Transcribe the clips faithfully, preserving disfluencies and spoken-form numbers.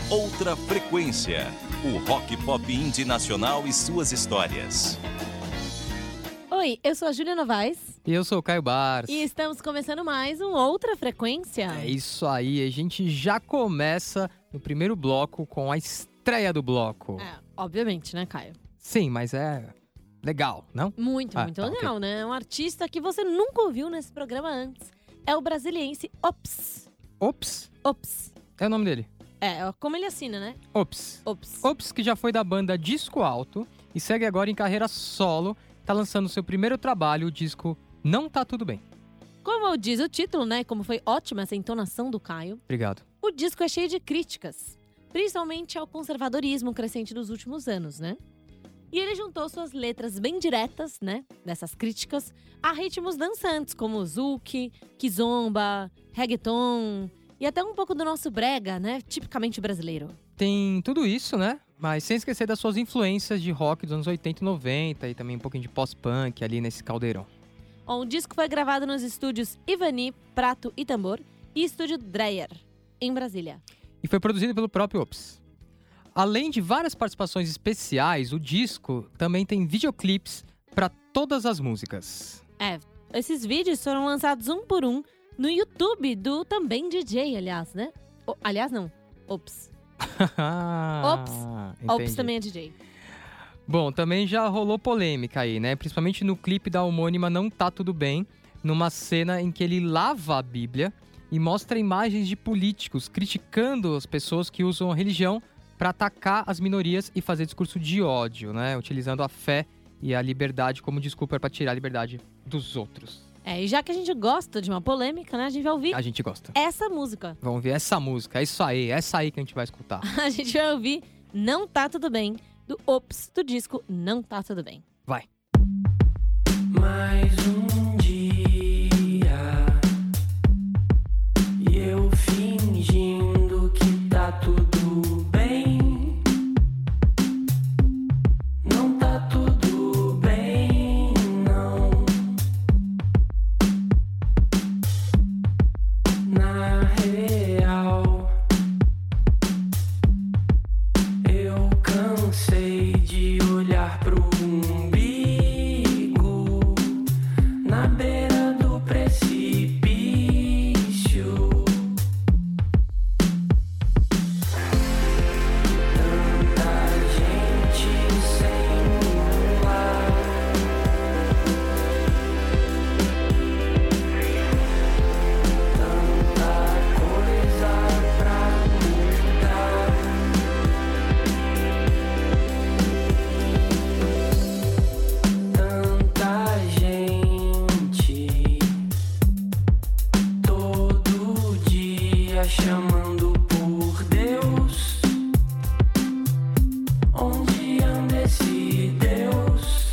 Outra Frequência, o rock pop indie nacional e suas histórias. Oi, eu sou a Júlia Novaes. E eu sou o Caio Bars. E estamos começando mais um Outra Frequência. É isso aí, a gente já começa no primeiro bloco com a estreia do bloco. É, obviamente, né, Caio? Sim, mas é legal, não? Muito, Ah, muito tá, legal, ok. né? É um artista que você nunca ouviu nesse programa antes. É o brasiliense Ops. Ops, Ops. é o nome dele. É, como ele assina, né? Ops. Ops. Ops, que já foi da banda Disco Alto e segue agora em carreira solo, tá lançando seu primeiro trabalho, o disco Não Tá Tudo Bem. Como diz o título, né? Como foi ótima essa entonação do Caio. Obrigado. O disco é cheio de críticas, principalmente ao conservadorismo crescente dos últimos anos, né? E ele juntou suas letras bem diretas, né, dessas críticas, a ritmos dançantes como zouk, kizomba, reggaeton e até um pouco do nosso brega, né, tipicamente brasileiro. Tem tudo isso, né? Mas sem esquecer das suas influências de rock dos anos oitenta e noventa e também um pouquinho de pós-punk ali nesse caldeirão. Bom, o disco foi gravado nos estúdios Ivani, Prato e Tambor e estúdio Dreyer, em Brasília. E foi produzido pelo próprio Ops. Além de várias participações especiais, o disco também tem videoclipes para todas as músicas. É, esses vídeos foram lançados um por um no YouTube do também D J, aliás, né? O, aliás, não. Ops. Ops. Ops Entendi. também é D J. Bom, também já rolou polêmica aí, né? Principalmente no clipe da homônima Não Tá Tudo Bem, numa cena em que ele lava a Bíblia e mostra imagens de políticos criticando as pessoas que usam a religião para atacar as minorias e fazer discurso de ódio, né? Utilizando a fé e a liberdade como desculpa para tirar a liberdade dos outros. É, e já que a gente gosta de uma polêmica, né? A gente vai ouvir A gente gosta. essa música. Vamos ver essa música, é isso aí, é essa aí que a gente vai escutar. A gente vai ouvir Não Tá Tudo Bem, do Ops, do disco Não Tá Tudo Bem. Vai. Mais um dia e eu fingindo que tá tudo bem. Não tá tudo bem, não. Na real, eu cansei de olhar pro umbigo na beira do precipício. Tanta gente sem um lar, tanta coisa pra mudar. Tanta gente todo dia chamando por Deus. Onde anda esse Deus?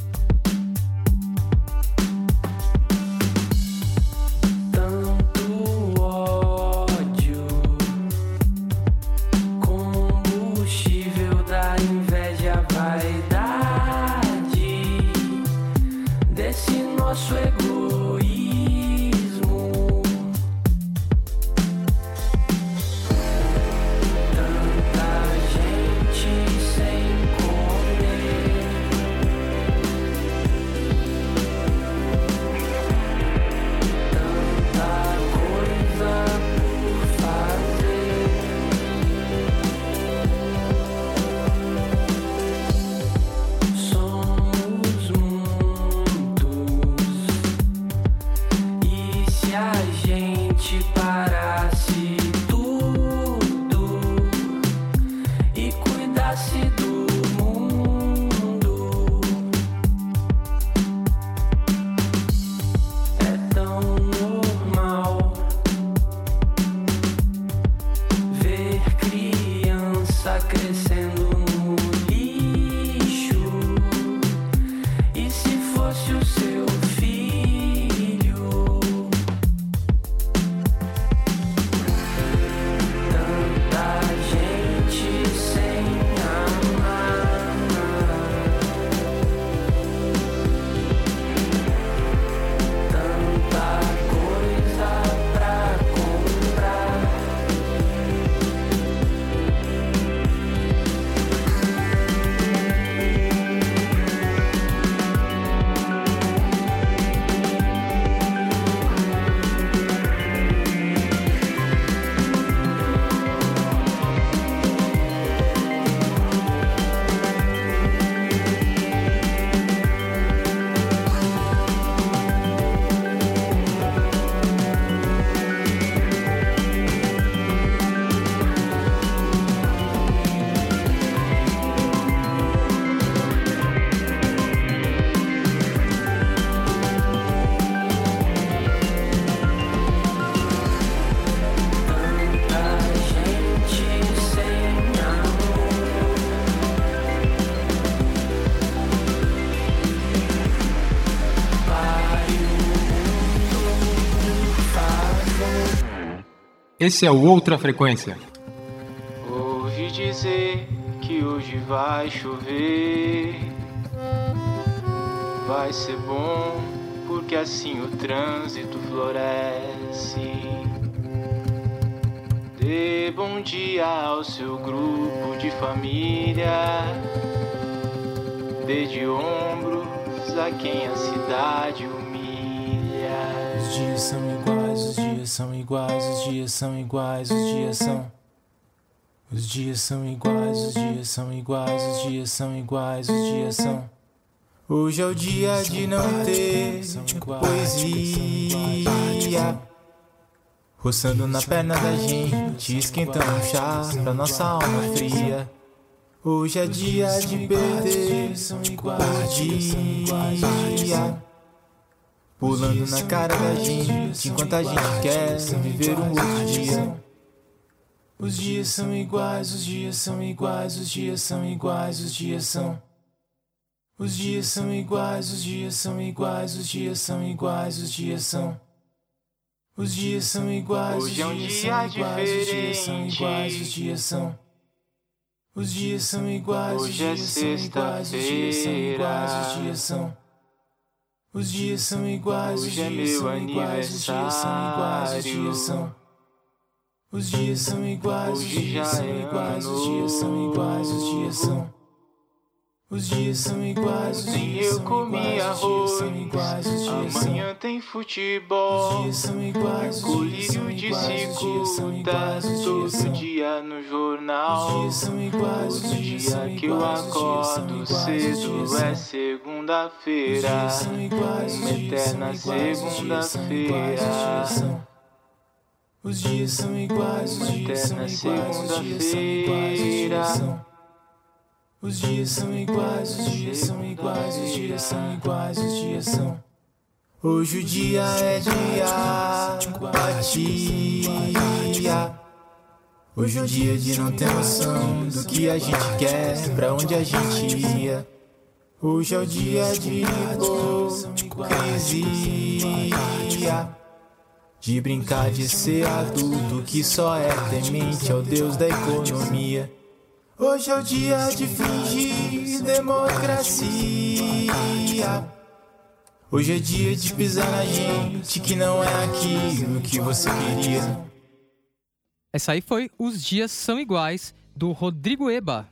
Tanto ódio, combustível da inveja, vaidade desse nosso egoísmo. Esse é o Outra Frequência. Ouvi dizer que hoje vai chover. Vai ser bom, porque assim o trânsito floresce. Dê bom dia ao seu grupo de família. Dê de ombros a quem a cidade humilha. Os dias são iguais, os dias são iguais, os dias são iguais, os dias são. Os dias são iguais, os dias são iguais, os dias são iguais, os dias são. Hoje é o dia de não ter poesia, roçando na perna da gente, esquentando um chá pra nossa alma fria. Hoje é dia de perder poesia, pulando na cara da gente, enquanto a gente quer viver um outro dia. Os dias são iguais, os dias são iguais, os dias são iguais, os dias são. Os dias são iguais, os dias são iguais, os dias são iguais, os dias são. Os dias são iguais, os dias são iguais, os dias são iguais, os dias são. Os dias são iguais, os dias são iguais, os dias são iguais, os dias são. Os dias são iguais, os dias são iguais, os dias são iguais, os dias são. Os dias são iguais, os dias são iguais, os dias são iguais, os dias são. Os dias são iguais, os dias são iguais, os dias são iguais, os dias são. Amanhã tem futebol. Os dias são iguais, os dias são iguais, os dias são iguais, os dias são. Todo dia no jornal. Os dias são iguais, os dias são iguais, que eu acordo cedo é segunda-feira. Uma eterna segunda-feira. Os dias são iguais, os dias são iguais, os dias são iguais, os dias são. Os dias são iguais, os dias são iguais, os dias são iguais, os dias são. Hoje o dia é de apatia. Hoje é o dia de não ter noção do que a gente quer, pra onde a gente ia. Hoje é o dia de hipocrisia, de brincar de ser adulto que só é temente ao Deus da economia. Hoje é o dia de fingir democracia. Hoje é dia de pisar na gente que não é aquilo que você queria. Essa aí foi Os Dias São Iguais, do Rodrigo Eba.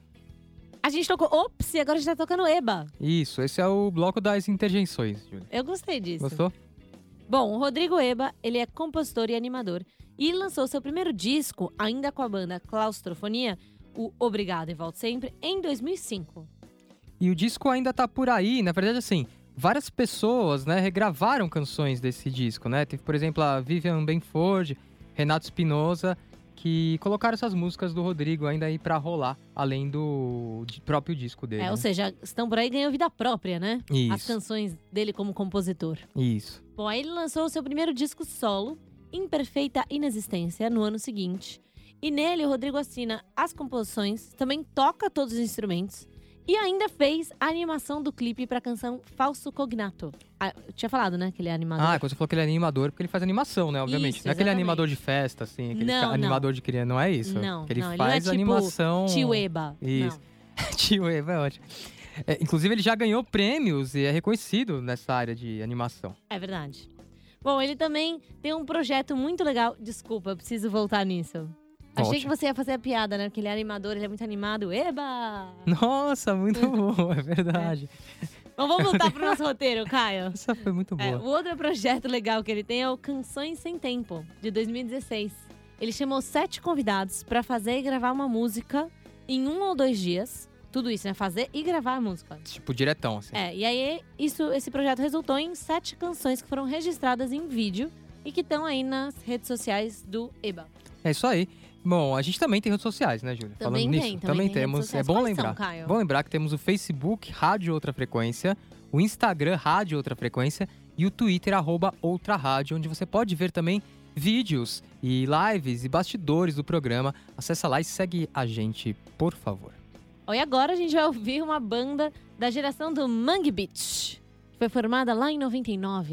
A gente tocou Ops e agora a gente tá tocando Eba. Isso, esse é o bloco das interjeições, Júlia. Eu gostei disso. Gostou? Bom, o Rodrigo Eba, ele é compositor e animador. E lançou seu primeiro disco, ainda com a banda Claustrofonia, o Obrigado e Volto Sempre, em dois mil e cinco. E o disco ainda tá por aí, na verdade, assim, várias pessoas, né, regravaram canções desse disco, né? Teve, por exemplo, a Vivian Benford, Renato Espinosa, que colocaram essas músicas do Rodrigo ainda aí pra rolar, além do próprio disco dele. É, né? ou seja, estão por aí ganhando vida própria, né? Isso. As canções dele como compositor. Isso. Bom, aí ele lançou o seu primeiro disco solo, Imperfeita Inexistência, no ano seguinte. E nele, o Rodrigo assina as composições, também toca todos os instrumentos e ainda fez a animação do clipe pra canção Falso Cognato. Ah, eu tinha falado, né, que ele é animador. Ah, quando você falou que ele é animador, porque ele faz animação, né, obviamente. Isso, não é aquele exatamente. animador de festa, assim, aquele Não, não. animador de criança, não é isso? Não, que ele não, ele faz não é tipo animação... Tio Eba. Isso. Não. Tio Eba é ótimo. É, inclusive, ele já ganhou prêmios e é reconhecido nessa área de animação. É verdade. Bom, ele também tem um projeto muito legal. Desculpa, eu preciso voltar nisso. Achei Volte. que você ia fazer a piada, né? Porque ele é animador, ele é muito animado. Eba! Nossa, muito bom, é verdade. Bom, vamos voltar pro nosso roteiro, Caio. Essa foi muito boa. É, o outro projeto legal que ele tem é o Canções Sem Tempo, de dois mil e dezesseis. Ele chamou sete convidados pra fazer e gravar uma música em um ou dois dias. Tudo isso, né? Fazer e gravar a música. Tipo, diretão, assim. É, e aí isso, esse projeto resultou em sete canções que foram registradas em vídeo e que estão aí nas redes sociais do Eba. É isso aí. Bom, a gente também tem redes sociais, né, Júlia? Também Falando tem, nisso, também tem temos. redes sociais. É bom Quais são, lembrar. Caio? Bom lembrar que temos o Facebook Rádio Outra Frequência, o Instagram Rádio Outra Frequência e o Twitter arroba Outra Rádio, onde você pode ver também vídeos e lives e bastidores do programa. Acessa lá e segue a gente, por favor. E agora a gente vai ouvir uma banda da geração do Mangue Beach, que foi formada lá em noventa e nove.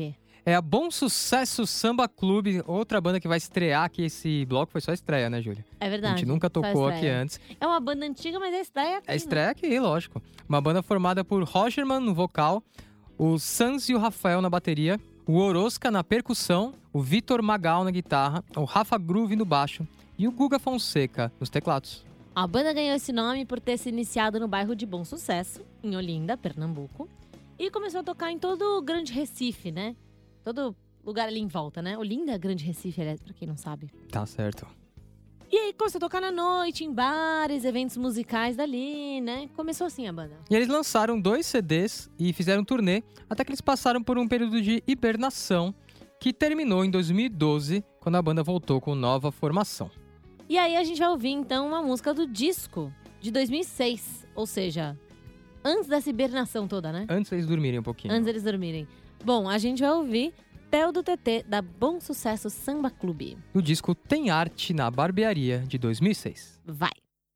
É a Bom Sucesso Samba Clube, outra banda que vai estrear aqui. Esse bloco foi só estreia, né, Júlia? É verdade. A gente nunca tocou aqui antes. É uma banda antiga, mas é estreia aqui. É estreia aqui, lógico. Uma banda formada por Rogerman no vocal, o Sans e o Rafael na bateria, o Orosca na percussão, o Vitor Magal na guitarra, o Rafa Groove no baixo e o Guga Fonseca nos teclados. A banda ganhou esse nome por ter se iniciado no bairro de Bom Sucesso, em Olinda, Pernambuco, e começou a tocar em todo o Grande Recife, né? Todo lugar ali em volta, né? Olinda é Grande Recife, aliás, pra quem não sabe. Tá certo. E aí começou a tocar na noite, em bares, eventos musicais dali, né? Começou assim a banda. E eles lançaram dois C Ds e fizeram um turnê, até que eles passaram por um período de hibernação, que terminou em dois mil e doze, quando a banda voltou com nova formação. E aí a gente vai ouvir, então, uma música do disco de dois mil e seis, ou seja, antes dessa hibernação toda, né? Antes eles dormirem um pouquinho. Antes eles dormirem. Bom, a gente vai ouvir Theo do T T, da Bom Sucesso Samba Clube. O disco Tem Arte na Barbearia, de dois mil e seis. Vai!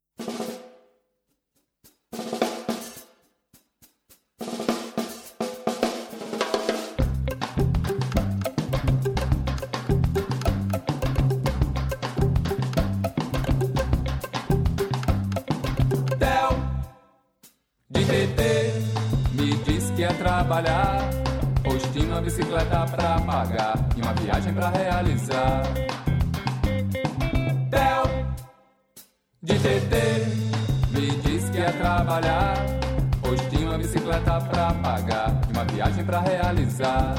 Trabalhar, postinho uma bicicleta pra pagar e uma viagem pra realizar. Theo de T T me disse que ia trabalhar, postinho uma bicicleta pra pagar e uma viagem pra realizar.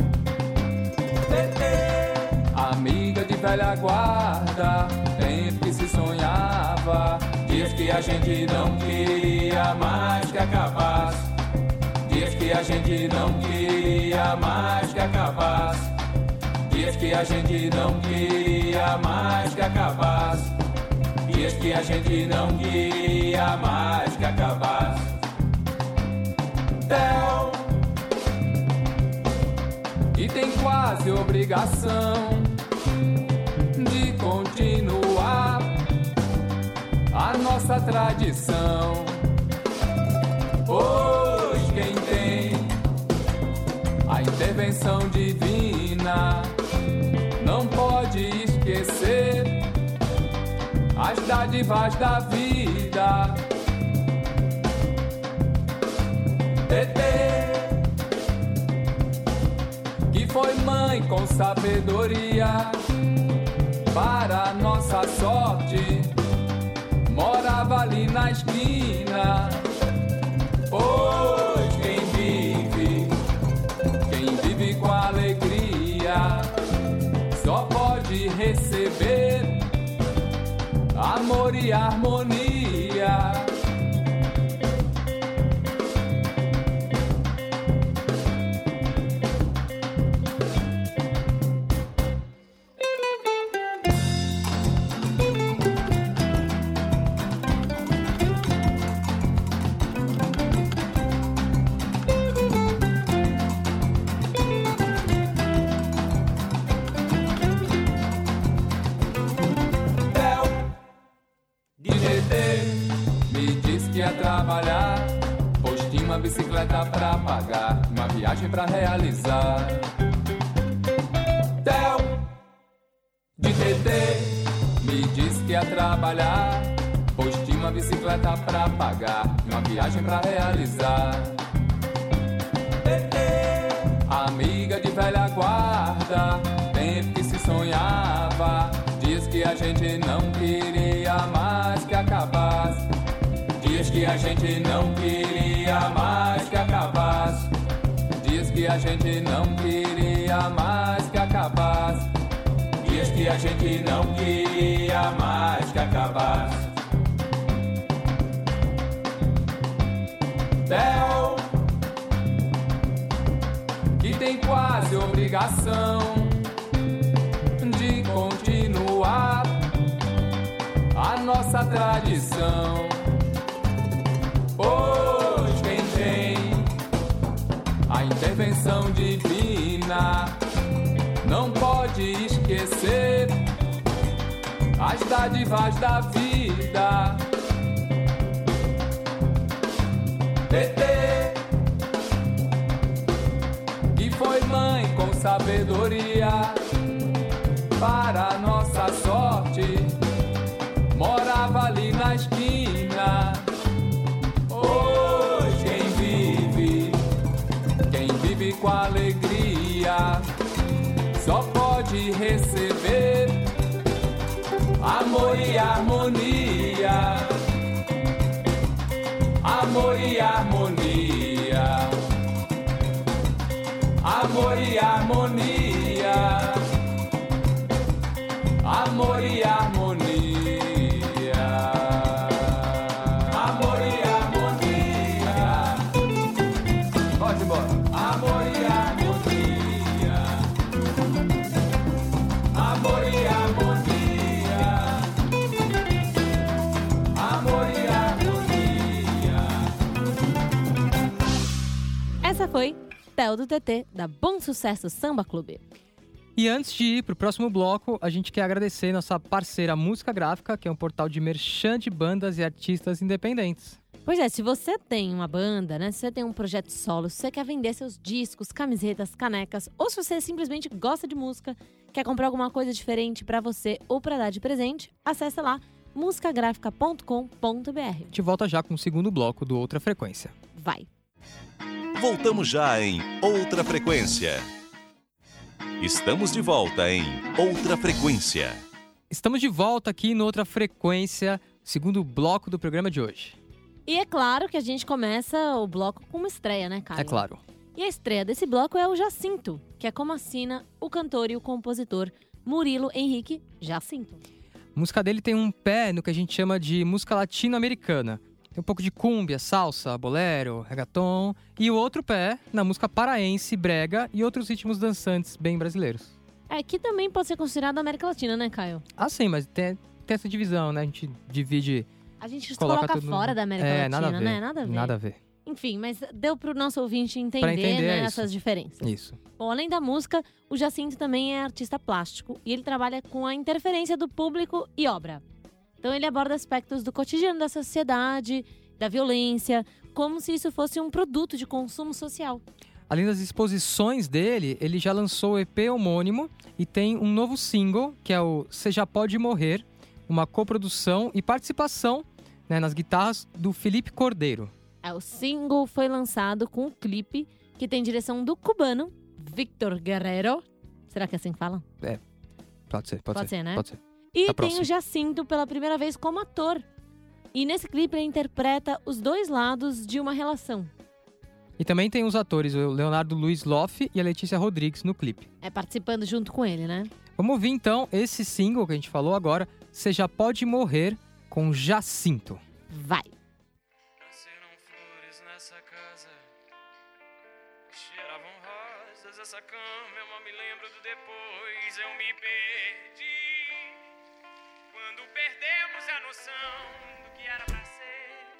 T T, amiga de velha guarda, tempo que se sonhava, dias que a gente não queria mais que acabasse. Dias que a gente não queria mais que acabasse. Dias que a gente não queria mais que acabasse. Dias que a gente não queria mais que acabasse. Theo, que tem quase obrigação de continuar a nossa tradição. Pois quem tem a intervenção divina não pode esquecer as dádivas da vida. T T, que foi mãe com sabedoria para nossa sorte, morava ali na esquina. Pois quem vive, quem vive com alegria, só pode receber amor e harmonia. Trabalhar, postinho uma bicicleta pra pagar, uma viagem pra realizar. Theo de T T me disse que ia trabalhar, postinho uma bicicleta pra pagar, uma viagem pra realizar. T T, amiga de velha guarda, tempo que se sonhava, dias que a gente não queria mais que acabasse. Dias que a gente não queria mais que acabasse. Dias que a gente não queria mais que acabasse. Dias que a gente não queria mais que acabasse. Theo, que tem quase obrigação de continuar a nossa tradição. Pois quem tem a intervenção divina não pode esquecer as dádivas da vida. T T, que foi mãe com sabedoria. Para nossa sorte, morava ali na esquina. Hoje quem vive, quem vive com alegria, só pode receber amor e harmonia. Amor e harmonia. Amor e harmonia. Amor e harmonia. Amor e harmonia. Pode embora. Amor e harmonia. Amor e harmonia. Amor e harmonia. Essa foi Theo do T T, da Bom Sucesso Samba Clube. E antes de ir pro próximo bloco, a gente quer agradecer nossa parceira Música Gráfica, que é um portal de merchan de bandas e artistas independentes. Pois é, se você tem uma banda, né? Se você tem um projeto solo, se você quer vender seus discos, camisetas, canecas, ou se você simplesmente gosta de música, quer comprar alguma coisa diferente pra você ou pra dar de presente, acessa lá música gráfica ponto com ponto b r. A gente volta já com o segundo bloco do Outra Frequência. Vai! Voltamos já em Outra Frequência. Estamos de volta em Outra Frequência. Estamos de volta aqui no Outra Frequência, segundo bloco do programa de hoje. E é claro que a gente começa o bloco com uma estreia, né, Caio? É claro. E a estreia desse bloco é o Jacinto, que é como assina o cantor e o compositor Murilo Henrique Jacinto. A música dele tem um pé no que a gente chama de música latino-americana. Tem um pouco de cúmbia, salsa, bolero, reggaeton. E o outro pé na música paraense, brega e outros ritmos dançantes bem brasileiros. É, que também pode ser considerado América Latina, né, Caio? Ah, sim, mas tem, tem essa divisão, né? A gente divide... A gente coloca coloca tudo no- fora da América é, Latina, nada a ver, né? Nada a ver. Nada a ver. Enfim, mas deu pro nosso ouvinte entender, Pra entender, né, é isso. essas diferenças. Isso. Bom, além da música, o Jacinto também é artista plástico e ele trabalha com a interferência do público e obra. Então ele aborda aspectos do cotidiano da sociedade, da violência, como se isso fosse um produto de consumo social. Além das exposições dele, ele já lançou o E P homônimo e tem um novo single, que é o Cê Já Pode Morrer, uma coprodução e participação, né, nas guitarras do Felipe Cordeiro. É, o single foi lançado com um clipe que tem direção do cubano Victor Guerrero. Será que é assim que fala? Pode ser, pode, Pode ser. ser, né? Pode ser. E Tá tem próximo. o Jacinto pela primeira vez como ator. E nesse clipe ele interpreta os dois lados de uma relação. E também tem os atores, o Leonardo Luiz Loff e a Letícia Rodrigues no clipe. É, participando junto com ele, né? Vamos ouvir então esse single que a gente falou agora, Cê Já Pode Morrer, com Jacinto. Vai! Nasceram flores nessa casa, cheiravam rosas essa cama, eu mal me lembro do depois, eu me perdi. Quando perdemos a noção do que era pra ser.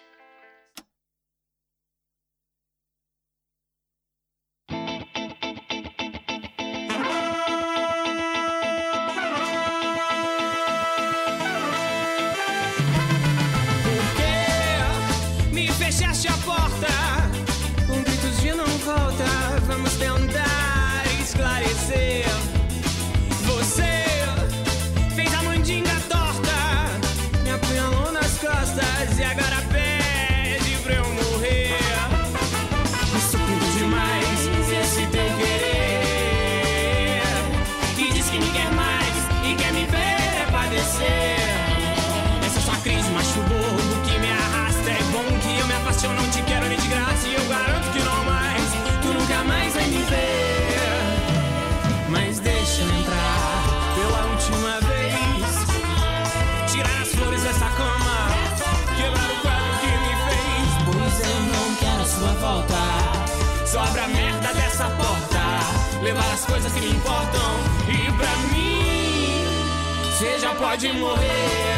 Me fechaste a porta com gritos de não volta. Vamos tentar esclarecer. Você fez a mandinga torta, me apunhalou nas costas e agora pede pra eu morrer. Estúpido demais esse teu querer, que diz que me quer mais e quer me ver padecer. Essa sua crise machucou, o que me arrasta é bom que eu me afaste, eu não te quero nem de graça e eu garanto que não mais, tu nunca mais vai me ver. Mas deixa eu entrar pela última vez, tirar as flores dessa cama, quebrar o quadro que me fez. Pois eu não quero a sua volta, só abra a merda dessa porta, levar as coisas que me importam e pra mim, cê já pode morrer.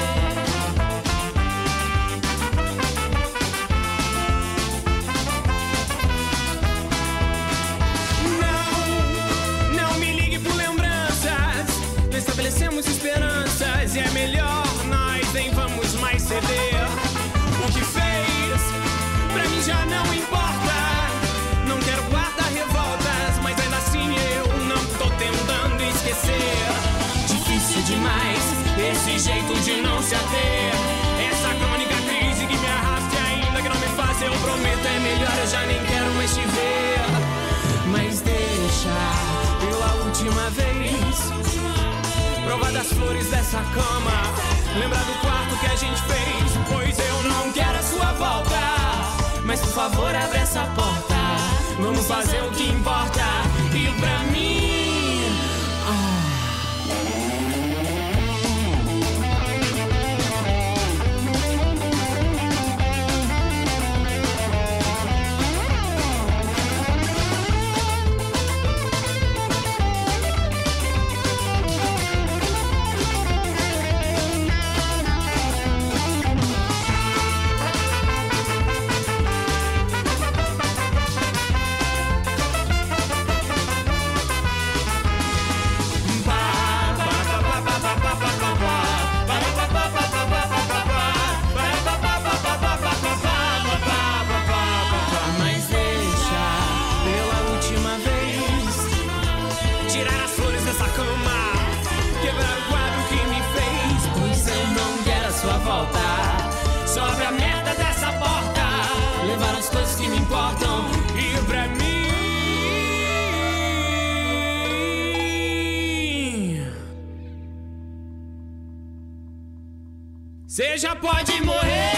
Estabelecemos esperanças e é melhor nós nem vamos mais ceder. O que fez, pra mim já não importa. Não quero guardar revoltas, mas ainda assim eu demais. Esse jeito de não se ater, essa crônica crise que me arrasta e ainda que não me faça, eu prometo, é melhor, eu já nem quero mais te ver. Mas deixa, pela última vez, provar das flores dessa cama, lembrar do quarto que a gente fez. Pois eu não quero a sua volta, mas por favor abre essa porta, vamos fazer o que importa. E pra mim, ah. Sobre a merda dessa porta, levar as coisas que me importam. E pra mim, cê já pode morrer.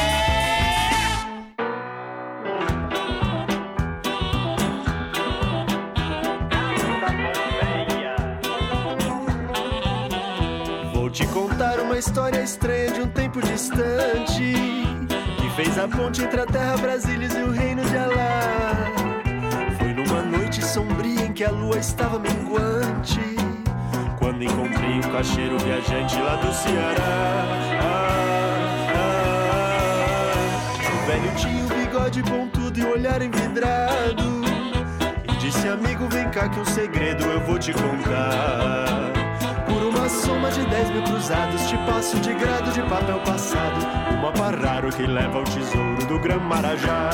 Vou te contar uma história estranha de um tempo distante, que fez a ponte entre a terra Brasília e o reino de Alá. Foi numa noite sombria em que a lua estava minguante, quando encontrei um caixeiro viajante lá do Ceará. Ah, ah, ah. O velho tinha um bigode pontudo e um olhar envidrado, e disse: amigo, vem cá que um segredo eu vou te contar. Por uma soma de dez mil cruzados te passo de grado de papel passado um mapa raro que leva ao tesouro do Grã-Marajá.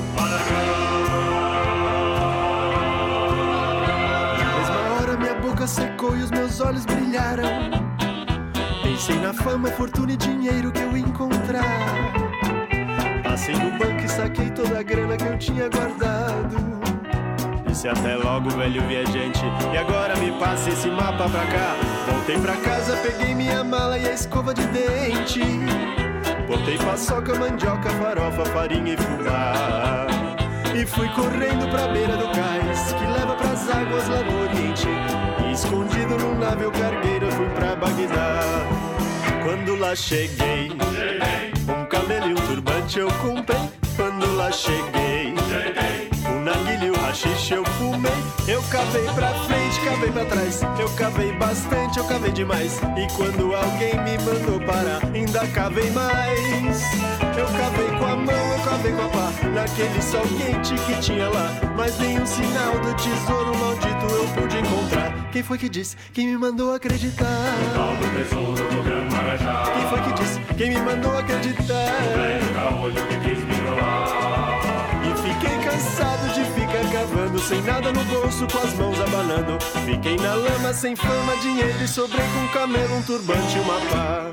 Na mesma hora minha boca secou e os meus olhos brilharam. Pensei na fama, fortuna e dinheiro que eu ia encontrar. Passei no banco e saquei toda a grana que eu tinha guardado. Disse até logo, velho viajante, e agora me passe esse mapa pra cá. Voltei pra casa, peguei minha mala e a escova de dente, botei paçoca, mandioca, farofa, farinha e fubá, e fui correndo pra beira do cais que leva pras águas lá no Oriente. E escondido num navio cargueiro eu fui pra Bagdá. Quando lá cheguei, um camelo e um turbante eu comprei. Quando lá cheguei, um narguilé e o haxixe eu fumei. Eu cavei pra frente, cavei pra trás, eu cavei bastante, eu cavei demais. E quando alguém me mandou parar, ainda cavei mais. Eu cavei com a mão, eu cavei com a pá, naquele sol quente que tinha lá, mas nenhum sinal do tesouro maldito eu pude encontrar. Quem foi que disse? Quem me mandou acreditar? O tal do tesouro do Grã-Marajá. Quem foi que disse? Quem me mandou acreditar? O velho caolho que quis me trollar. E fiquei cansado de ficar cavando, sem nada no bolso, com as mãos abanando. Fiquei na lama, sem fama, dinheiro, e sobrei com um camelo, um turbante e uma pá.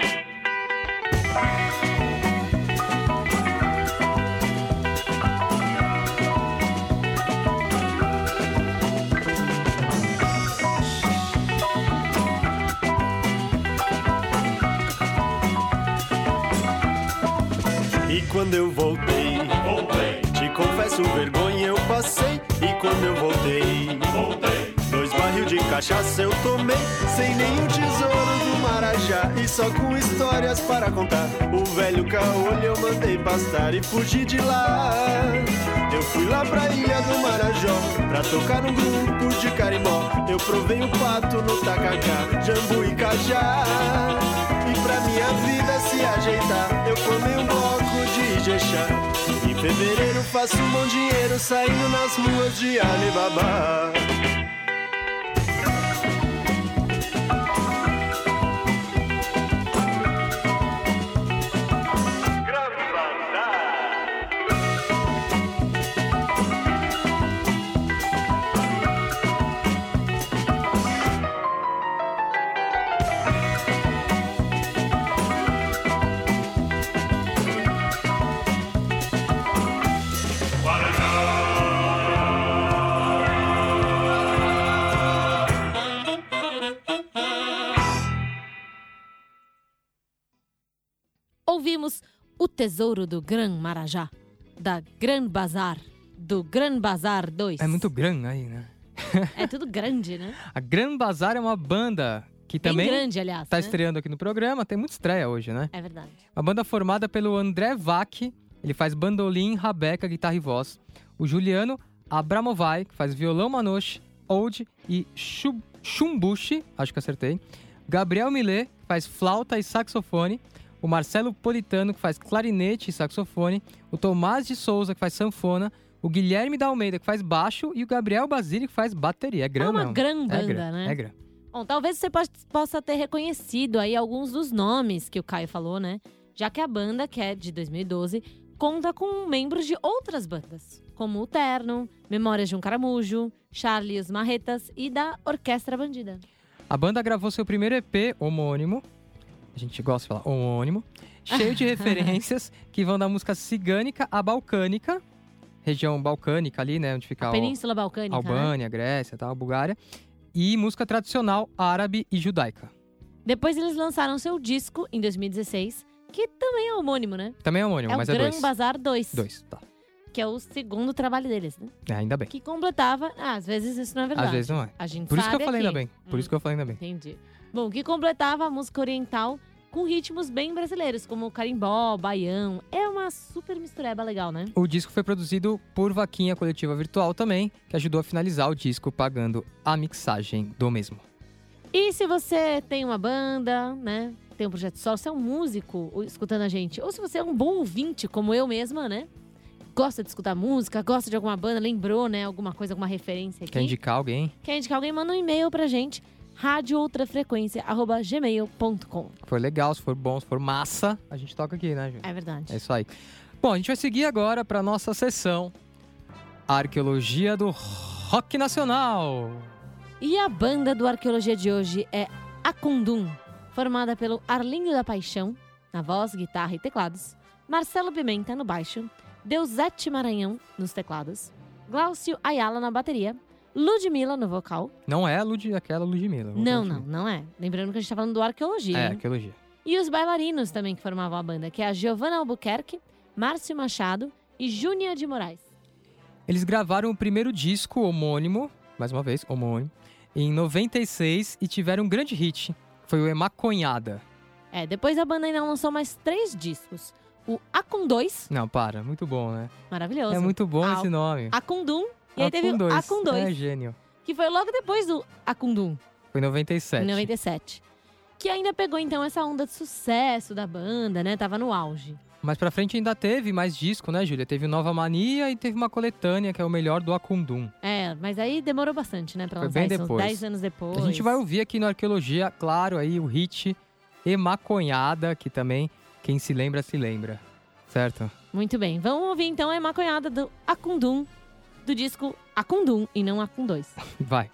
E quando eu voltei, voltei, te confesso, vergonha eu passei. E quando eu voltei, voltei, dois barril de cachaça eu tomei, sem nenhum tesouro do Marajá, e só com histórias para contar. O velho caolho eu mandei pastar e fugi de lá. Eu fui lá pra ilha do Marajó, pra tocar num grupo de carimbó. Eu provei um pato no tacacá, jambu e cajá. E pra minha vida se ajeitar, eu formei um bloco de Ijexá. Em fevereiro faço um bom dinheiro, saindo nas ruas de Alibaba. ouvimos O Tesouro do Gran Marajá, da Gran Bazar, do Gran Bazar dois. É muito grande aí, né? É tudo grande, né? A Gran Bazar é uma banda que Bem também grande, aliás, tá né? estreando aqui no programa. Tem muita estreia hoje, né? É verdade. Uma banda formada pelo André Vac, ele faz bandolim, rabeca, guitarra e voz. O Juliano Abramovai, que faz violão manoche, oud e chu- chumbuche, acho que acertei. Gabriel Millet, que faz flauta e saxofone. O Marcelo Politano, que faz clarinete e saxofone. O Tomás de Souza, que faz sanfona. O Guilherme da Almeida, que faz baixo. E o Gabriel Basílio, que faz bateria. É grande, É uma mesmo. gran banda, é gran, né? É gran. Bom, talvez você pos- possa ter reconhecido aí alguns dos nomes que o Caio falou, né? Já que a banda, que é de dois mil e doze, conta com membros de outras bandas, como o Terno, Memórias de um Caramujo, Charlie e os Marretas e da Orquestra Bandida. A banda gravou seu primeiro E P homônimo, a gente gosta de falar homônimo, cheio de referências que vão da música cigânica à balcânica, região balcânica ali, né, onde fica A o- Península Balcânica, né? Albânia, Grécia, tal, Bulgária, e música tradicional árabe e judaica. Depois eles lançaram seu disco em dois mil e dezesseis, que também é homônimo, né? Também é homônimo, É mas o é Gran dois. Bazar dois, Dois, tá. que é o segundo trabalho deles, né? É, ainda bem. Que completava... Ah, às vezes isso não é verdade. Às vezes não é. A gente Por isso que sabe eu falei aqui. ainda bem. Por isso que eu falei ainda bem. Entendi. Bom, que completava a música oriental com ritmos bem brasileiros, como o carimbó, baião. É uma super mistureba legal, né? O disco foi produzido por Vaquinha Coletiva Virtual também, que ajudou a finalizar o disco pagando a mixagem do mesmo. E se você tem uma banda, né? Tem um projeto solo, você é um músico escutando a gente. Ou se você é um bom ouvinte, como eu mesma, né? Gosta de escutar música, gosta de alguma banda, lembrou, né? Alguma coisa, alguma referência aqui. Quer indicar alguém? Quer indicar alguém? Manda um e-mail pra gente. rádio outra frequência arroba gmail ponto com. Se for legal, se for bom, se for massa, a gente toca aqui, né, Júlia? É verdade. É isso aí. Bom, a gente vai seguir agora para nossa sessão Arqueologia do Rock Nacional. E a banda do Arqueologia de hoje é Acundum, formada pelo Arlindo da Paixão, na voz, guitarra e teclados, Marcelo Pimenta no baixo, Deusete Maranhão nos teclados, Glaucio Ayala na bateria, Ludmilla no vocal. Não é a Lud, aquela Ludmilla. outra Não, Ludmilla. não, não é. Lembrando que a gente tá falando do Arqueologia, É, hein? arqueologia. E os bailarinos também que formavam a banda, que é a Giovanna Albuquerque, Márcio Machado e Júnia de Moraes. Eles gravaram o primeiro disco homônimo, mais uma vez, homônimo, em noventa e seis e tiveram um grande hit. Foi o Emaconhada. É, depois a banda ainda lançou mais três discos. O Acum dois, Não, para, muito bom, né? maravilhoso. É muito bom Al- esse nome. Acundum, e aí teve Acum o dois. Acum dois, É gênio. que foi logo depois do Acundum, Foi em noventa e sete. em noventa e sete. Que ainda pegou, então, essa onda de sucesso da banda, né? Tava no auge. Mas pra frente ainda teve mais disco, né, Júlia? Teve o Nova Mania e teve uma coletânea, que é o melhor do Acundum. É, mas aí demorou bastante, né? Pra Foi lançar bem isso, uns depois. dez anos depois. A gente vai ouvir aqui no Arqueologia, claro, aí o hit Emaconhada, que também, quem se lembra, se lembra. Certo? Muito bem. Vamos ouvir, então, a Emaconhada do Acundum, do disco Acundum, e não Acum dois. Vai.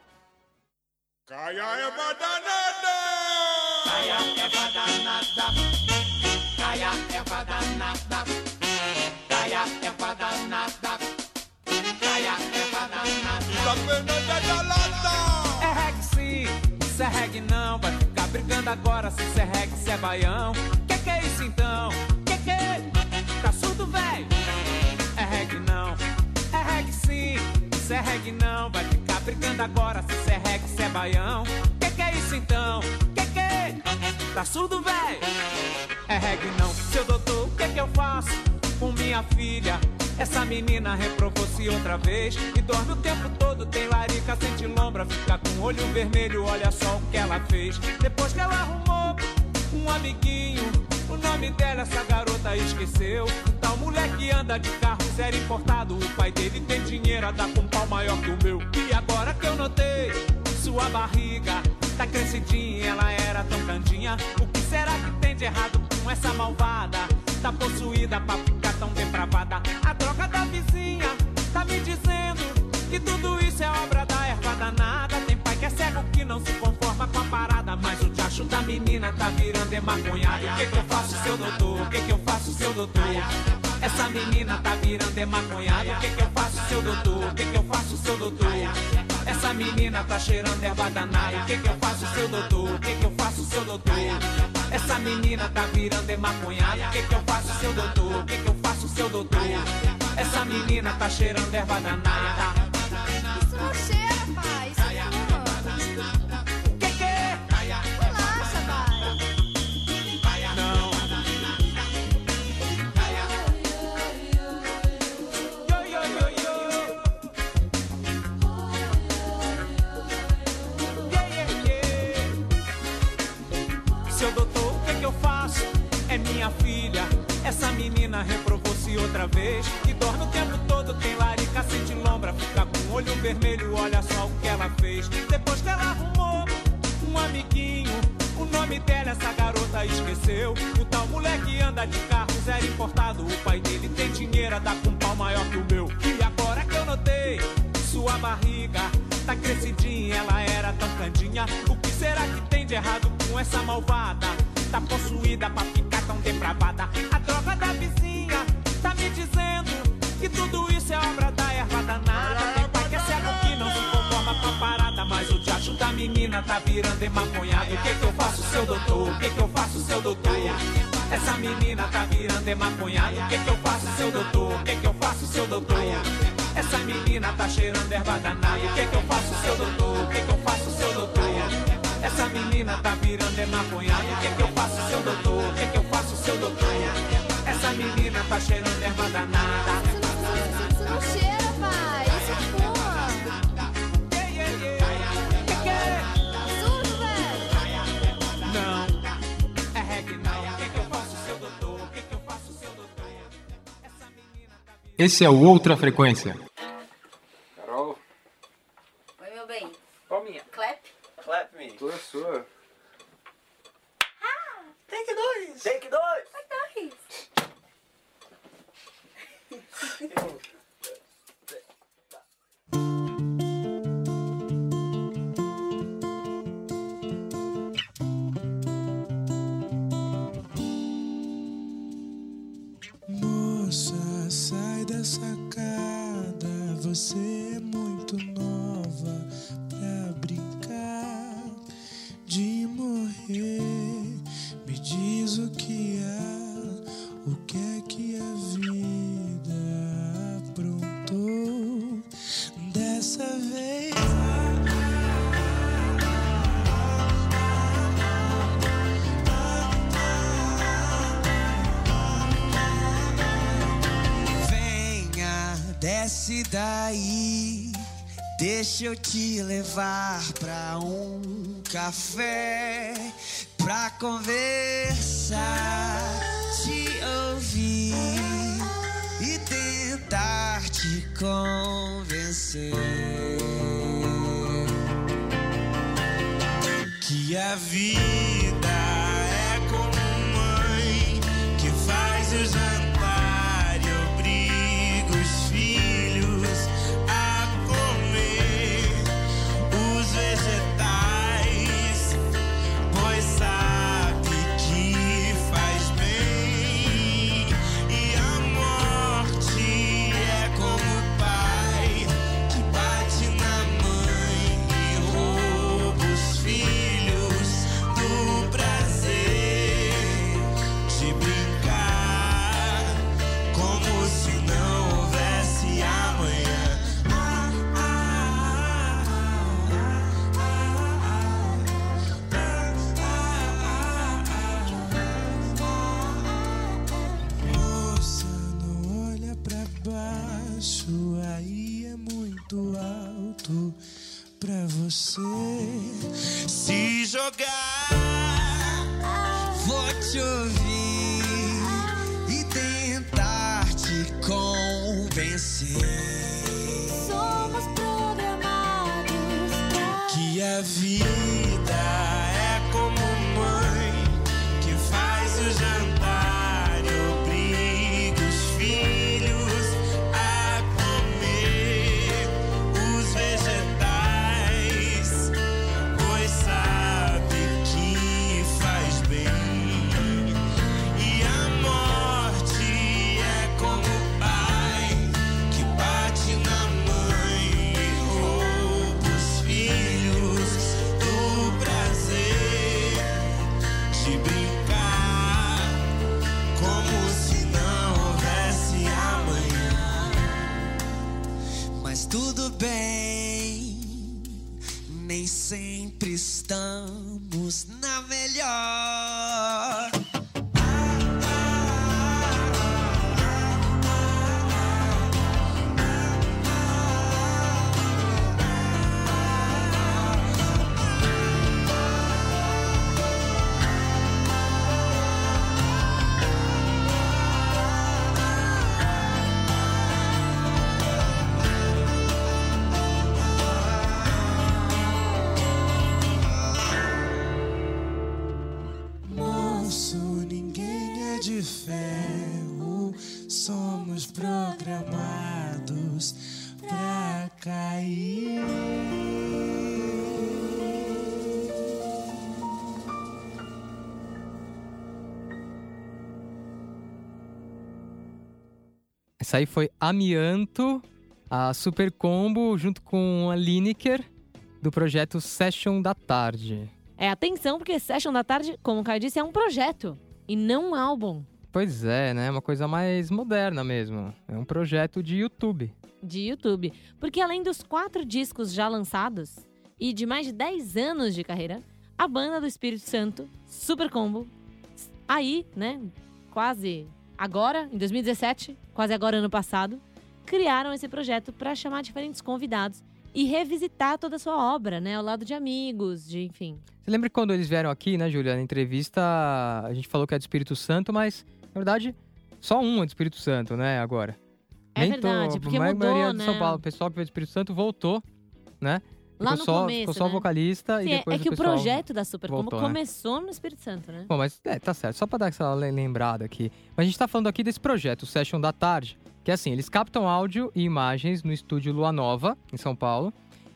Caia é badanada! Caia é badanada! Caia é badanada! Caia é badanada! Caia é badanada! Tá vendo da lata? É reggae sim, se é reggae não. Vai ficar brigando agora se isso é reggae, se é baião. Que que é isso então? Que que é? Tá surdo, véi? É reggae não, é reggae sim, se é reggae não. Vai ficar brigando agora se isso é reggae, se é baião. Que que é isso então? Que que é? Tá surdo, véi? É reggae não, seu doutor, o que que eu faço com minha filha? Essa menina reprovou-se outra vez e dorme o tempo todo, tem larica, sente lombra, fica com o olho vermelho, olha só o que ela fez. Depois que ela arrumou um amiguinho, o nome dela essa garota esqueceu. O tal moleque anda de carro zero importado, o pai dele tem dinheiro a dar com um pau maior que o meu. E agora que eu notei, sua barriga tá crescidinha, ela era tão grandinha. O que será que tem de errado com essa malvada? Tá possuída pra ficar tão depravada. A droga da vizinha tá me dizendo que tudo isso é obra da erva danada. Tem pai que é cego que não se conforma com a parada, mas o diacho da menina tá virando emaconhado. O que que eu faço, seu doutor? O que que eu faço, seu doutor? Essa menina tá virando emaconhado. O que que eu faço, seu doutor? O que que eu faço, seu doutor? Essa menina tá cheirando erva danada. O que que eu faço, seu doutor? O que que eu faço, seu doutor? Essa Essa menina tá virando emaconhada. O que que eu faço, seu doutor? O que que eu faço, seu doutor? Essa menina tá cheirando erva danada. Isso não cheira, pai. Isso fuma. O que que é? Relaxa, pai. Não. Yo, yo, yo, yo. Yeah, yeah, yeah. Seu doutor, o que que eu faço? É minha filha. Essa menina reprovou-se outra vez. E dorme o tempo todo, tem larica, sente lombra. Fica com o olho vermelho, olha só o que ela fez. Depois que ela arrumou um amiguinho, o nome dela essa garota esqueceu. O tal moleque anda de carro zero importado. O pai dele tem dinheiro, dá com um pau maior que o meu. E agora que eu notei, sua barriga tá crescidinha, ela era tão candinha. O que será que tem de errado com essa malvada? Tá possuída pra ficar tão depravada. A droga da vizinha tá me dizendo que tudo isso é obra da erva danada. Tem pai que é cego que não se conforma com a parada, mas o diacho da menina tá virando emaconhado. O que que eu faço, seu doutor? O que que eu faço, seu doutor? Essa menina tá virando emaconhado. O que que eu faço, seu doutor? O que que eu faço, seu doutor? Essa menina tá cheirando erva danada. O que que eu faço, seu doutor? O que que eu faço, seu doutor? Essa menina tá virando emaconhada. O que que eu faço, seu doutor? O que que eu faço, seu doutor? Essa menina tá cheirando erva danada. Isso não cheira, pai. Isso fuma. Yeah, yeah, yeah. Que que é? Surdo, velho. Não, é reggae não. O que que eu faço, seu doutor? O que que eu faço, seu doutor? Essa menina tá virando... Esse é o Outra Frequência. Carol, Oi, meu bem. qual minha? Clap. Clap me. Tu é sua. Ah, Take dois. Take dois. vai dois. Moça, sai da sacada. Você é muito nova pra brincar de morrer. Me diz o que há, o que é que a vida aprontou dessa vez. Venha, desce daí, deixa eu te levar pra um café, pra conversar, te ouvir e tentar te convencer que a vida é como mãe que faz o jantar e obriga os filhos a comer os vegetais, pois sabe que faz bem. E a morte é como o pai que bate na mãe e rouba os filhos do prazer de brincar, como se não houvesse amanhã. Ah, ah, Moça, não olha pra baixo, aí é muito alto pra você se jogar. Vou te ouvir e tentar te convencer Somos programados pra... que a vida é como mãe que faz o jantar e obriga os filhos a comer os vegetais, pois sabe que faz bem. E a morte é como o pai que bate na mãe e rouba os filhos do estamos na melhor. De ferro, somos programados pra cair. Essa aí foi Amianto, a Super Combo, junto com a Lineker, do projeto Session da Tarde. É, atenção, porque Session da Tarde, como o Caio disse, é um projeto. E não um álbum. Pois é, né? Uma coisa mais moderna mesmo. É um projeto de YouTube. De YouTube. Porque além dos quatro discos já lançados e de mais de dez anos de carreira, a banda do Espírito Santo, Super Combo, aí, né, quase agora, em dois mil e dezessete, quase agora ano passado, criaram esse projeto para chamar diferentes convidados e revisitar toda a sua obra, né, ao lado de amigos, de enfim. Você lembra que quando eles vieram aqui, né, Júlia, na entrevista, a gente falou que é do Espírito Santo, mas, na verdade, só um é do Espírito Santo, né, agora. É Nem verdade, tô, porque a mudou, maioria né? do São Paulo, o pessoal que veio do Espírito Santo voltou, né? Lá ficou no só, começo, ficou só né? o vocalista Sim, e depois é que o o pessoal projeto da Super Combo voltou, né? começou no Espírito Santo, né? Bom, mas é, tá certo, só pra dar essa lembrada aqui. Mas a gente tá falando aqui desse projeto, o Session da Tarde, que é assim, eles captam áudio e imagens no estúdio Lua Nova, em São Paulo.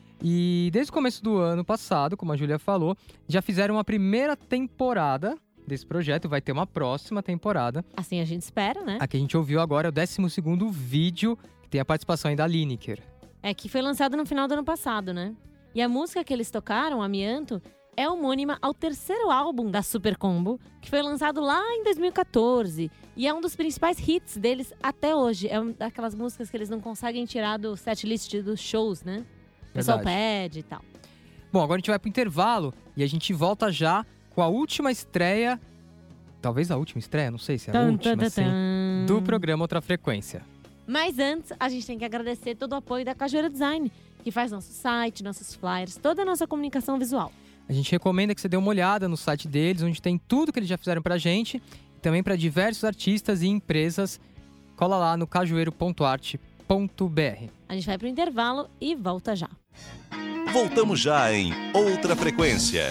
E desde o começo do ano passado, como a Júlia falou, já fizeram a primeira temporada desse projeto. Vai ter uma próxima temporada. Assim a gente espera, né? A que a gente ouviu agora é o décimo segundo vídeo, que tem a participação aí da Lineker. É, que foi lançado no final do ano passado, né? E a música que eles tocaram, Amianto, é homônima ao terceiro álbum da Super Combo, que foi lançado lá em dois mil e catorze. E é um dos principais hits deles até hoje. É uma daquelas músicas que eles não conseguem tirar do setlist dos shows, né? O pessoal pede e tal. Bom, agora a gente vai pro intervalo e a gente volta já com a última estreia, talvez a última estreia, não sei se é a Tum, última, tum, sim, tum. do programa Outra Frequência. Mas antes, a gente tem que agradecer todo o apoio da Cajueiro Design, que faz nosso site, nossos flyers, toda a nossa comunicação visual. A gente recomenda que você dê uma olhada no site deles, onde tem tudo que eles já fizeram pra gente, e também para diversos artistas e empresas. Cola lá no cajueiro ponto arte ponto b r. A gente vai pro intervalo e volta já. Voltamos já em Outra Frequência.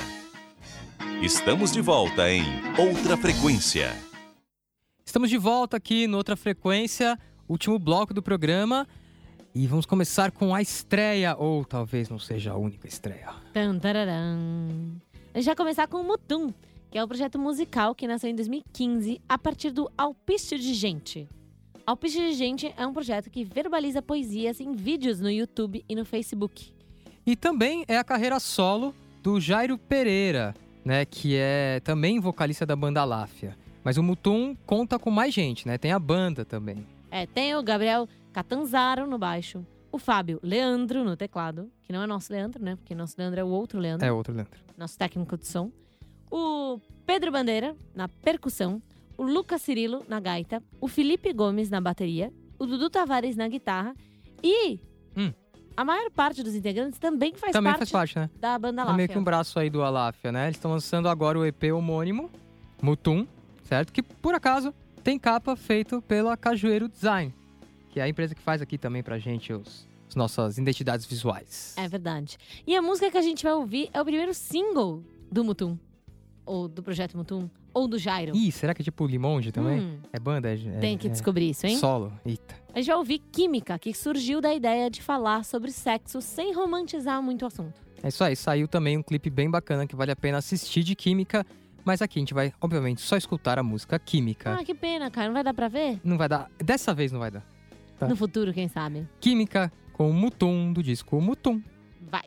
Estamos de volta em Outra Frequência. Estamos de volta aqui no Outra Frequência, último bloco do programa. E vamos começar com a estreia, ou talvez não seja a única estreia. Tum, tararam. A gente vai começar com o Mutum, que é um projeto musical que nasceu em dois mil e quinze a partir do Alpiste de Gente. Alpiste de Gente é um projeto que verbaliza poesias em vídeos no YouTube e no Facebook. E também é a carreira solo do Jairo Pereira, né, que é também vocalista da banda Láfia. Mas o Mutum conta com mais gente, né? Tem a banda também. É, tem o Gabriel Catanzaro no baixo, o Fábio Leandro no teclado, que não é nosso Leandro, né? Porque nosso Leandro é o outro Leandro. É outro Leandro. Nosso técnico de som. O Pedro Bandeira na percussão, o Lucas Cirilo na gaita, o Felipe Gomes na bateria, o Dudu Tavares na guitarra e hum. a maior parte dos integrantes também faz também parte, faz parte né? da banda Láfia. É meio que um braço aí do Aláfia, né? Eles estão lançando agora o E P homônimo, Mutum, certo? Que, por acaso, tem capa feita pela Cajueiro Design, que é a empresa que faz aqui também pra gente os, as nossas identidades visuais. É verdade. E a música que a gente vai ouvir é o primeiro single do Mutum, ou do Projeto Mutum, ou do Jairo. Ih, será que é tipo Limonde também? Hum. É banda? É, Tem que é, descobrir isso, hein? Solo, eita. A gente vai ouvir Química, que surgiu da ideia de falar sobre sexo sem romantizar muito o assunto. É isso aí, saiu também um clipe bem bacana que vale a pena assistir de Química, mas aqui a gente vai, obviamente, só escutar a música Química. Ah, que pena, cara. Não vai dar pra ver? Não vai dar. Dessa vez não vai dar. Tá? No futuro, quem sabe? Química com o Mutum, do disco Mutum. Vai.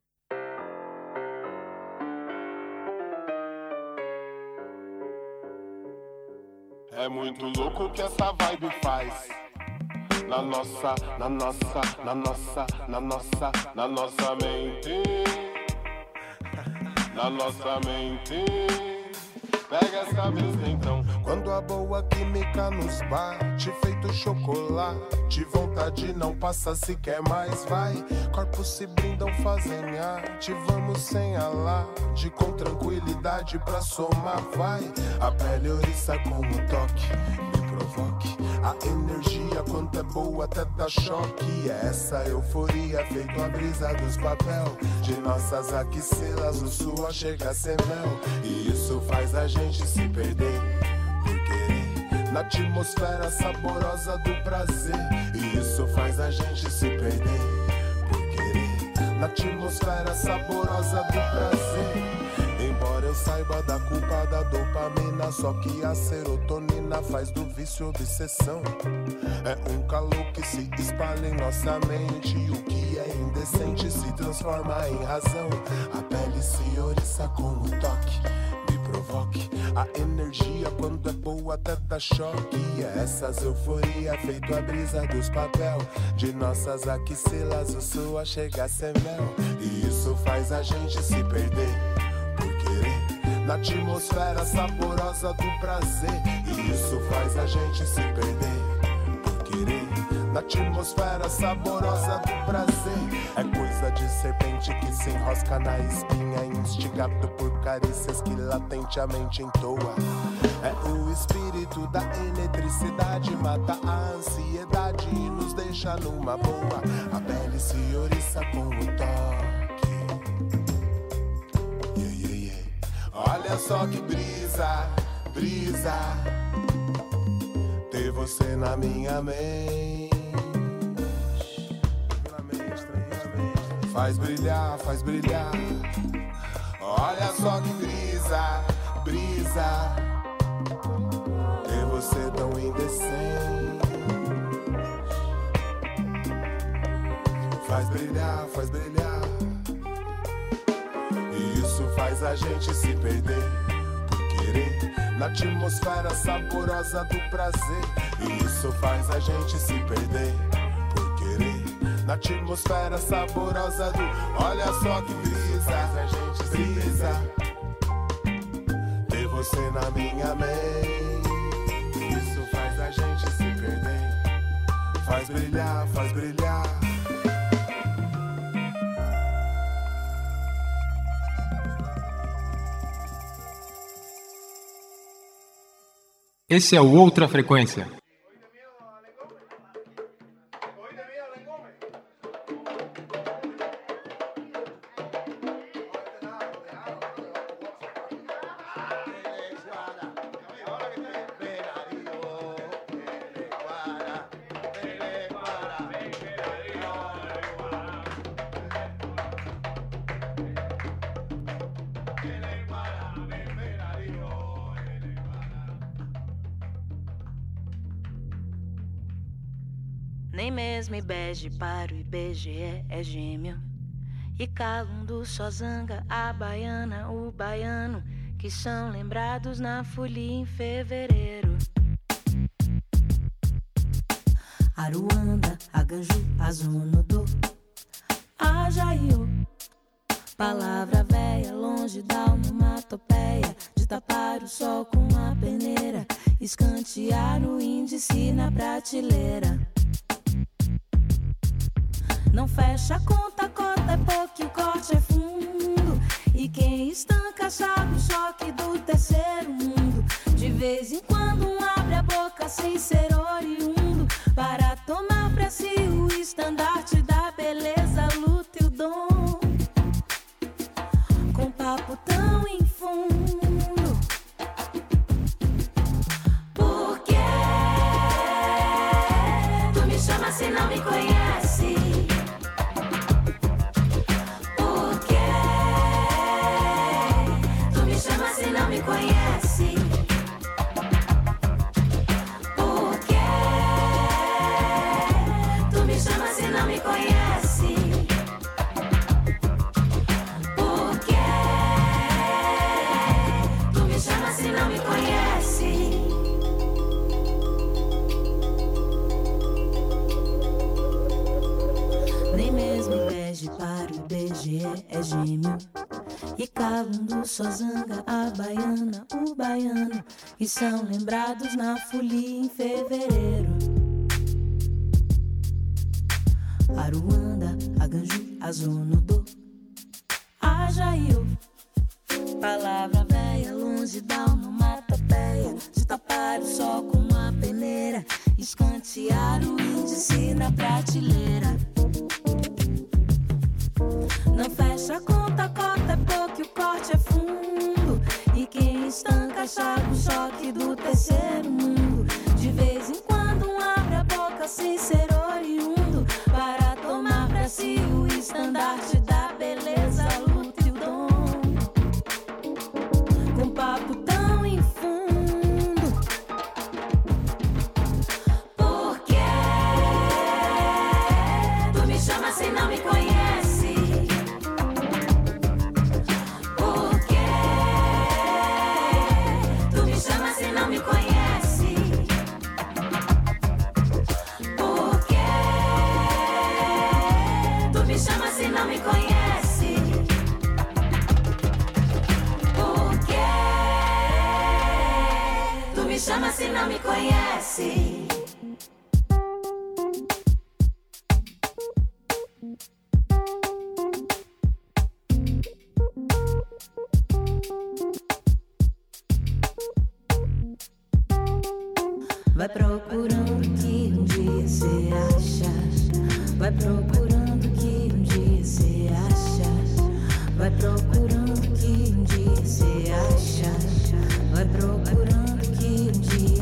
É muito louco o que essa vibe faz. Na nossa, na nossa, na nossa, na nossa, na nossa mente. na nossa mente. Pega essa brisa então. Quando a boa química nos bate, feito chocolate, vontade não passa se quer mais, vai. Corpos se brindam, fazem arte, vamos sem alarde, com tranquilidade pra somar, vai. A pele oriça com o toque, me provoque. A energia quando é boa até dá choque. É essa euforia feito a brisa dos papel. De nossas axilas o suor chega a ser mel. E isso faz a gente se perder por querer na atmosfera saborosa do prazer. E isso faz a gente se perder por querer na atmosfera saborosa do prazer. Embora eu saiba da culpa da dopamina, só que a serotonina faz do vício obsessão. É um calor que se espalha em nossa mente. O que é indecente se transforma em razão. A pele se oriça com o toque, me provoque. A energia quando é boa até dá choque. É essas euforia feito a brisa dos papel. De nossas axilas o suor chega a ser mel. E isso faz a gente se perder por querer na atmosfera saborosa do prazer. E isso faz a gente se perder por querer na atmosfera saborosa do prazer. É coisa de serpente que se enrosca na espinha, instigado por carícias que latentemente entoa. É o espírito da eletricidade, mata a ansiedade e nos deixa numa boa. A pele se oriça com o toque. Olha só que brisa, brisa, ter você na minha mente. Faz brilhar, faz brilhar. Olha só que brisa, brisa, ter você tão indecente. Faz brilhar, faz brilhar. Isso faz a gente se perder por querer na atmosfera saborosa do prazer. E isso faz a gente se perder por querer na atmosfera saborosa do. Olha só que brisa, a gente brisa, ter você na minha mente. Isso faz a gente se perder. Faz brilhar, faz brilhar. Esse é o Outra Frequência. Nem mesmo Ibege para o I B G E é gêmeo. E Calundu só zanga a baiana, o baiano, que são lembrados na folia em fevereiro. Aruanda, Aganju, Azunodô, Ajaiô. Palavra véia, longe da onomatopeia, de tapar o sol com a peneira, escantear o índice na prateleira. Não fecha a conta, a cota é pouco, o corte é fundo. E quem estanca sabe o choque do terceiro mundo. De vez em quando um abre a boca sem ser oriundo, para tomar pra si o estandarte da beleza, luta e o dom. Com papo tão infundo. Por que tu me chama se não me conhece? Não me conhece. Por que tu me chamas e não me conhece? Por que tu me chamas e não me conhece? Nem mesmo Ibege para o I B G E é gêmeo. E Calundu só zanga a baiana, o baiano, e são lembrados na folia em fevereiro. Aruanda, Aganju, Azonodô, Ajaiu, palavra véia, longe da onomatopeia, de tapar o sol com uma peneira, escantear o índice na prateleira. Não fecha a conta, a cota é pouco, o corte é fundo. E quem estanca chaga o choque do terceiro mundo. De vez em quando um abre a boca sem ser oriundo, para tomar pra si o estandarte da beleza, luta e o dom. Com papo tão infundo. Por que tu me chama se não me conhece? Não me conhece. Por que tu me chama se não me conhece? Por que tu me chama se não me conhece? Vai procurando que um dia cê acha. Vai procurando que um dia cê acha. Vai procurando que um dia cê acha. Vai procurando que um dia.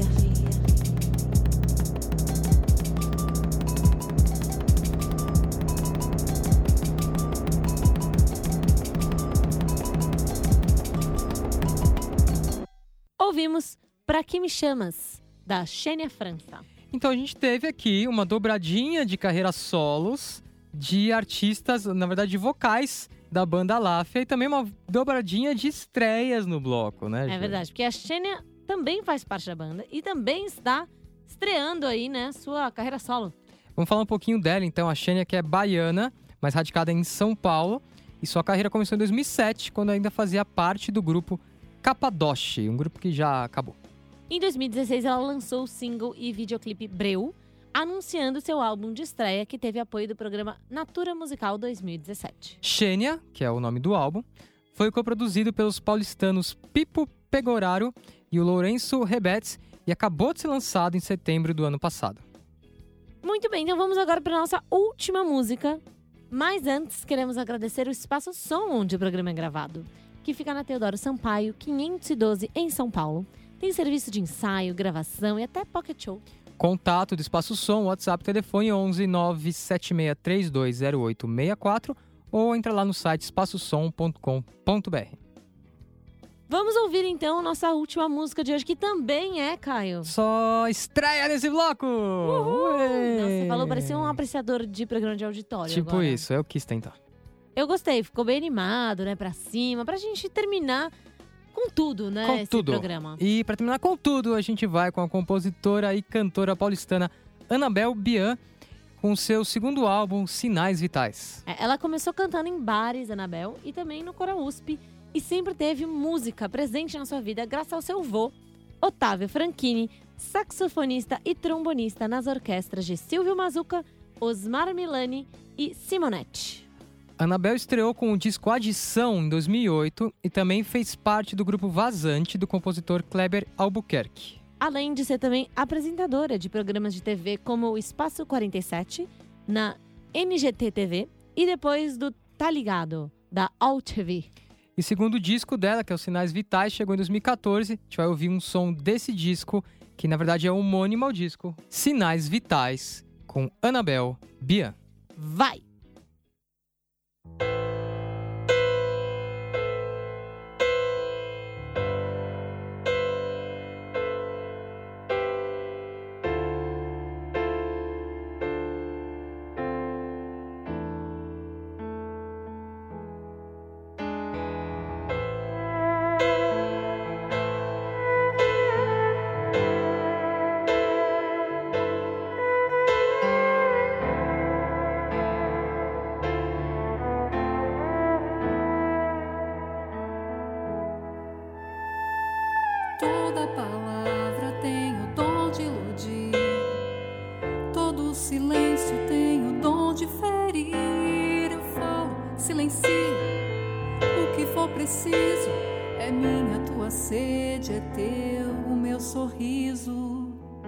Ouvimos Pra Que Me Chamas, da Xênia França. Então a gente teve aqui uma dobradinha de carreiras solos de artistas, na verdade de vocais da banda Láfia, e também uma dobradinha de estreias no bloco, né, É Ju? verdade, porque a Xênia também faz parte da banda e também está estreando aí, né, sua carreira solo. Vamos falar um pouquinho dela, então. A Xênia, que é baiana, mas radicada em São Paulo, e sua carreira começou em dois mil e sete, quando ainda fazia parte do grupo Capadoche, um grupo que já acabou. Em dois mil e dezesseis, ela lançou o single e videoclipe Breu, anunciando seu álbum de estreia, que teve apoio do programa Natura Musical dois mil e dezessete. Xênia, que é o nome do álbum, foi coproduzido pelos paulistanos Pipo Pegoraro e o Lourenço Rebetes e acabou de ser lançado em setembro do ano passado. Muito bem, então vamos agora para a nossa última música. Mas antes, queremos agradecer o Espaço Som, onde o programa é gravado, que fica na Teodoro Sampaio, quinhentos e doze, em São Paulo. Tem serviço de ensaio, gravação e até pocket show. Contato do Espaço Som, WhatsApp, telefone onze nove sete seis três dois zero oito seis quatro ou entra lá no site espaço som ponto com ponto b r. Vamos ouvir então a nossa última música de hoje, que também é, Caio. Só estreia nesse bloco! Uhul! Nossa, você falou, parecia um apreciador de programa de auditório. Tipo agora. isso, eu quis tentar. Eu gostei, ficou bem animado, né, pra cima, pra gente terminar com tudo, né, Com esse tudo. programa. E pra terminar com tudo, a gente vai com a compositora e cantora paulistana Anabel Bian, com seu segundo álbum, Sinais Vitais. É, ela começou cantando em bares, Anabel, e também no Cora U S P, e sempre teve música presente na sua vida graças ao seu vô, Otávio Franchini, saxofonista e trombonista nas orquestras de Silvio Mazuca, Osmar Milani e Simonetti. Anabel estreou com o disco Adição em dois mil e oito e também fez parte do grupo Vazante do compositor Kleber Albuquerque. Além de ser também apresentadora de programas de T V como o Espaço quarenta e sete, na N G T T V e depois do Tá Ligado, da All T V. E segundo disco dela, que é o Sinais Vitais, chegou em dois mil e catorze. A gente vai ouvir um som desse disco, que na verdade é homônimo ao disco, Sinais Vitais, com Anabel Bian. Vai! Toda palavra tem o dom de iludir, todo silêncio tem o dom de ferir. Eu falo, silencio, o que for preciso. É minha tua sede, é teu o meu sorriso.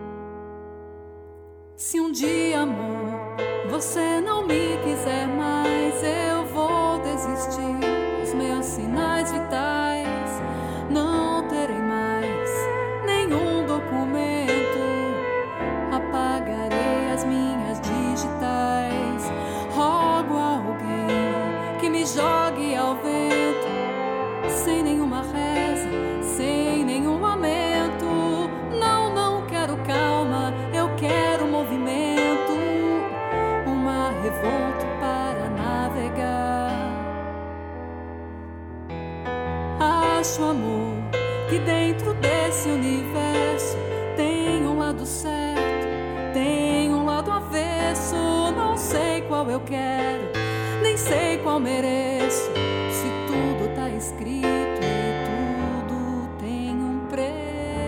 Se um dia, amor, você não me quiser mais, eu vou desistir dos meus sinais vitais. Não terei mais nenhum documento, apagarei as minhas digitais. Rogo a alguém que me jogue ao vento, sem nenhuma reza, sem nenhum lamento. Não, não quero calma, eu quero movimento, um mar revolto para navegar. Acho, amor, que dentro desse universo tem um lado certo, tem um lado avesso. Não sei qual eu quero, nem sei qual mereço. Se tudo tá escrito e tudo tem um preço.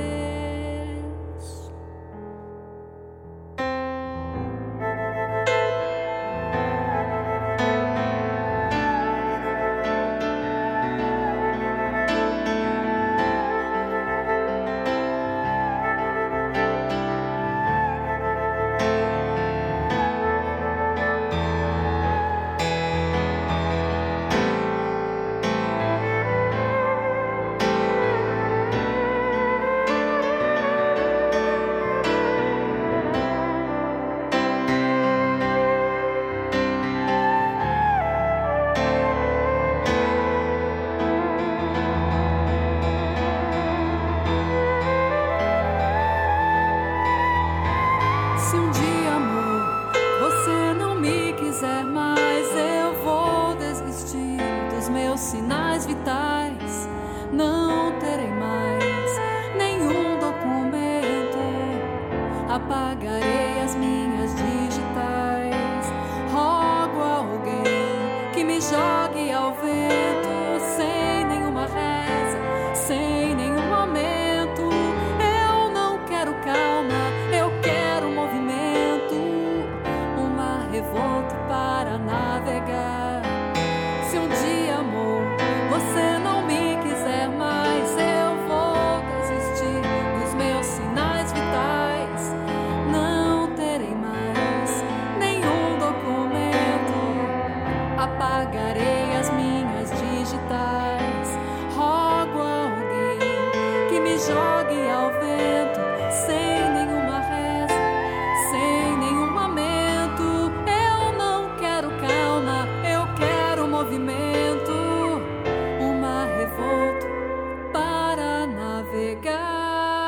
Apagarei as minhas digitais. Rogo a alguém que me jogue ao vento, sem nenhuma reza, sem nenhum lamento. Eu não quero calma, eu quero movimento, um mar revolto para navegar. Se um dia, amor, você não me quiser mais, eu vou desistir dos meus sinais vitais. Apagarei as minhas digitais. Rogo a alguém que me jogue ao vento, sem nenhuma reza, sem nenhum lamento. Eu não quero calma, eu quero movimento, um mar revolto para navegar.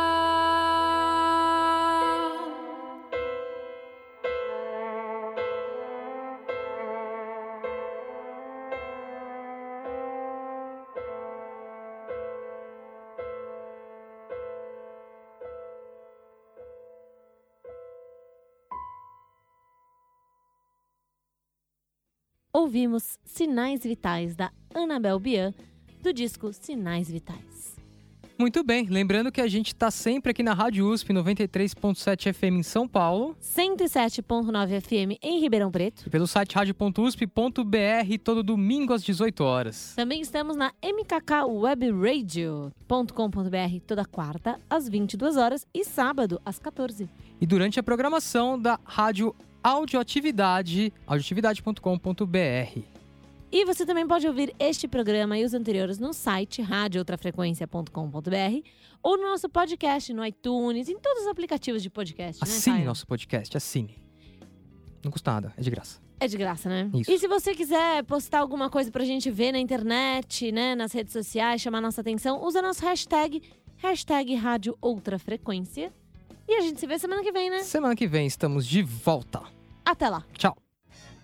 Ouvimos Sinais Vitais, da Anabel Bian, do disco Sinais Vitais. Muito bem, lembrando que a gente está sempre aqui na Rádio U S P noventa e três ponto sete F M em São Paulo, cento e sete ponto nove F M em Ribeirão Preto e pelo site rádio ponto u s p ponto b r todo domingo às dezoito horas. Também estamos na m k k web radio ponto com ponto b r toda quarta às vinte e duas horas e sábado às quatorze. E durante a programação da Rádio Audioatividade, audioatividade ponto com ponto b r. E você também pode ouvir este programa e os anteriores no site rádio outra frequência ponto com ponto b r ou no nosso podcast, no iTunes, em todos os aplicativos de podcast. Assine, né, nosso podcast, assine. Não custa nada, é de graça. É de graça, né? Isso. E se você quiser postar alguma coisa pra gente ver na internet, né, nas redes sociais, chamar nossa atenção, usa nosso hashtag, hashtag Rádio Outra Frequência. E a gente se vê semana que vem, né? Semana que vem estamos de volta. Até lá. Tchau.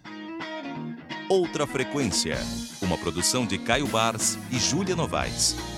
Outra Frequência, uma produção de Caio Bars e Júlia Novaes.